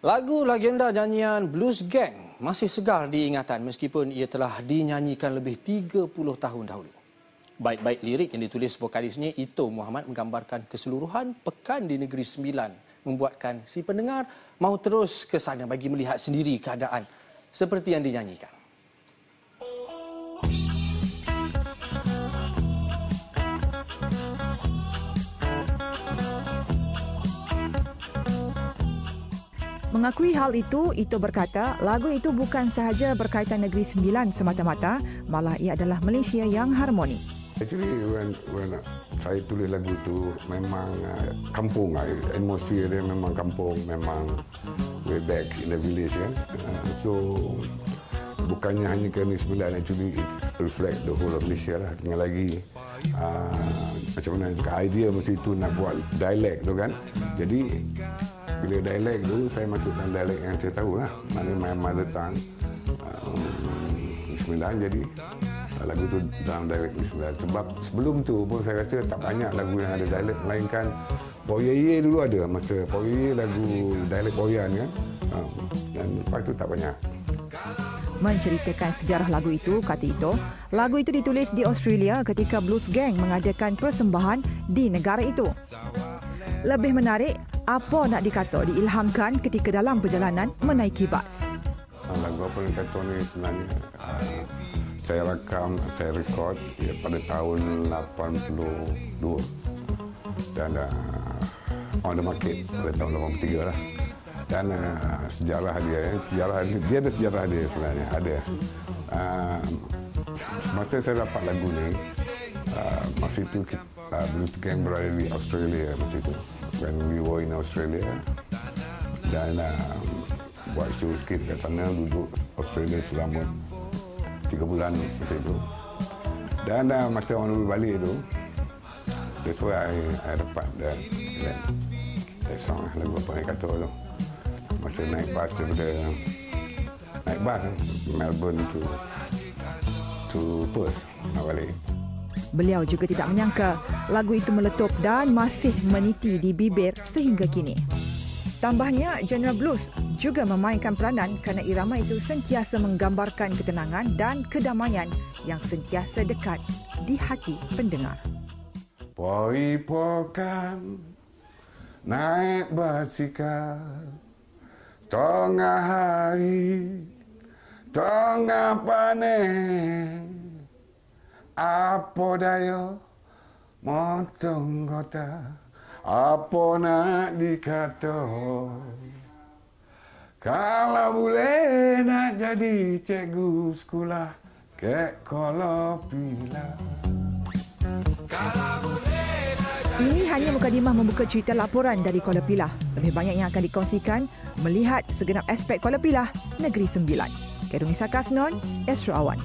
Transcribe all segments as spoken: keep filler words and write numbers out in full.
Lagu legenda nyanyian Blues Gang masih segar diingatan meskipun ia telah dinyanyikan lebih tiga puluh tahun dahulu. Baik-baik lirik yang ditulis vokalisnya Ito Muhammad menggambarkan keseluruhan pekan di Negeri Sembilan, membuatkan si pendengar mahu terus ke sana bagi melihat sendiri keadaan seperti yang dinyanyikan. Mengakui hal itu, Ito berkata lagu itu bukan sahaja berkaitan Negeri Sembilan semata-mata, malah ia adalah Malaysia yang harmoni. Actually, when when saya tulis lagu itu memang uh, kampung, uh, atmosphere dia memang kampung, memang way back in the village kan. Uh, so bukannya hanya ke Negeri Sembilan, actually it reflect the whole of Malaysia lah. Tinggal lagi uh, macam mana idea mesti itu nak buat dialek tu kan. Jadi bila dialek tu saya masuk dalam dialek yang saya tahu lah, maknanya my mother tongue Negeri Sembilan. Jadi lagu tu dalam dialek Negeri Sembilan. Sebab sebelum tu pun saya rasa tak banyak lagu yang ada dialek, melainkan Poyeye dulu ada, masa Poyeye lagu dialek Boyan kan, dan lepas tu tak banyak. Menceritakan sejarah lagu itu, kata Ito, lagu itu ditulis di Australia ketika Blues Gang mengadakan persembahan di negara itu. Lebih menarik, apa nak dikata diilhamkan ketika dalam perjalanan menaiki bas. Lagu apa yang kata ni sebenarnya uh, saya rakam, saya rekod ya, pada tahun lapan puluh dua dan uh, on the market pada tahun lapan puluh tiga lah. Dan uh, sejarah dia, sejarah dia, dia ada sejarah dia sebenarnya, ada. Uh, semasa saya dapat lagu ni, uh, masa itu uh, Blues Gang berada di Australia masa itu. When we were in Australia, dan uh, buat show sikit kat sana, duduk Australia selama tiga bulan macam itu. Dan uh, masa orang dulu balik tu, that's why I, I dapat that, that, that song, lagu apa yang kata tu. Masa naik bas daripada naik bas Melbourne to to Perth nak balik. Beliau juga tidak menyangka lagu itu meletup dan masih meniti di bibir sehingga kini. Tambahnya, genre blues juga memainkan peranan kerana irama itu sentiasa menggambarkan ketenangan dan kedamaian yang sentiasa dekat di hati pendengar. Poi-pokan naik basikal tengah hari, tengah panen, apa daya motong kota, apa nak dikata. Kalau boleh nak jadi cikgu sekolah, kek kalau pila. Ini hanya mukadimah membuka cerita laporan dari Kuala Pilah. Lebih banyak yang akan dikongsikan melihat segenap aspek Kuala Pilah, Negeri Sembilan. Kerumisa Kasnon, Astro Awan.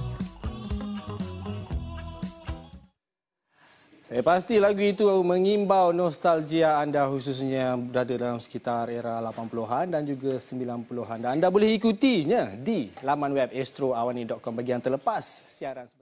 Saya pasti lagu itu mengimbau nostalgia anda, khususnya berada dalam sekitar era lapan puluhan dan juga sembilan puluhan. Dan anda boleh ikutinya di laman web astro awani dot com bagi yang terlepas siaran.